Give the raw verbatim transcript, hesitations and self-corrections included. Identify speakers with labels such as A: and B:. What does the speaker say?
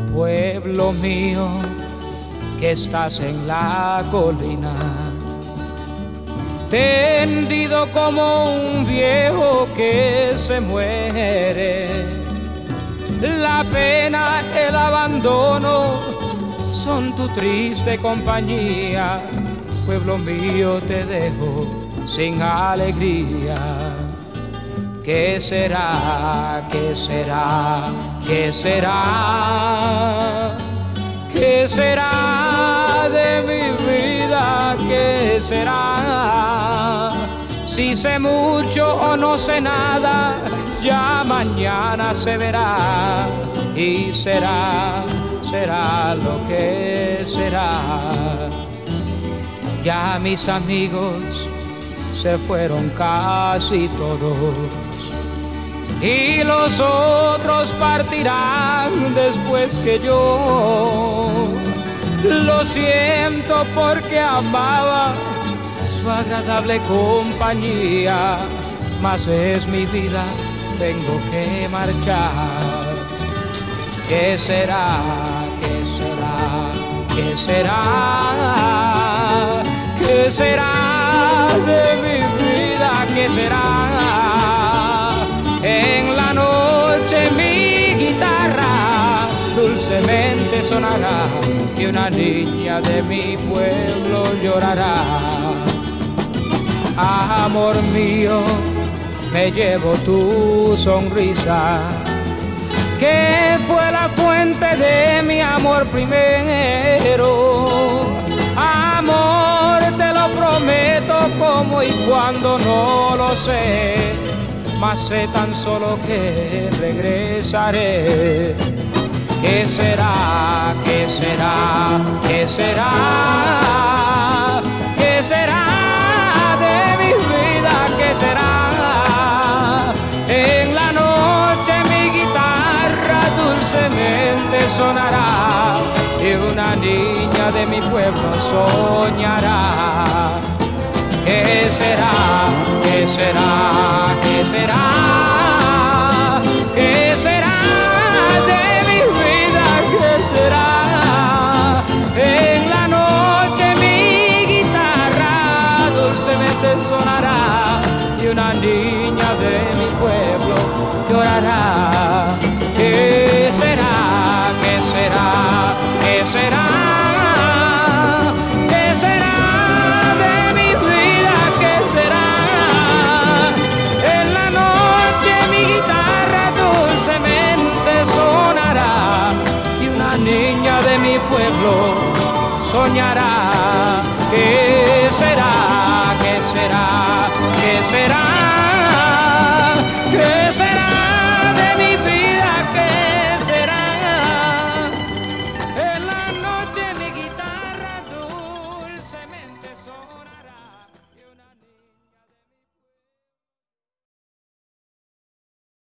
A: Pueblo mío, que estás en la colina, tendido como un viejo que se muere. La pena, el abandono son tu triste compañía. Pueblo mío, te dejo sin alegría. ¿Qué será? ¿Qué será? ¿Qué será? ¿Qué será de mi vida? ¿Qué será? Si sé mucho o no sé nada, ya mañana se verá. Y será, será lo que será. Ya mis amigos se fueron casi todos, y los otros partirán después que yo. Lo siento porque amaba su agradable compañía, mas es mi vida, tengo que marchar. ¿Qué será? ¿Qué será? ¿Qué será? ¿Qué será de mi vida? ¿Qué será? En la noche mi guitarra dulcemente sonará y una niña de mi pueblo llorará. Amor mío, me llevo tu sonrisa, que fue la fuente de mi amor primero. Amor, te lo prometo, como y cuando no lo sé, mas sé tan solo que regresaré. ¿Qué será? ¿Qué será? ¿Qué será? ¿Qué será de mi vida? ¿Qué será? En la noche mi guitarra dulcemente sonará y una niña de mi pueblo soñará. ¿Qué será? ¿Qué será? ¿Qué será? ¿Qué será de mi vida? ¿Qué será? En la noche mi guitarra dulcemente sonará y una niña de mi pueblo llorará. ¿Qué será? ¿Qué será? ¿Qué será? ¿Qué será de mi vida? ¿Qué será? En la noche mi guitarra dulcemente sonará y una niña de mi pueblo soñará. ¿Qué será? ¿Qué será? ¿Qué será?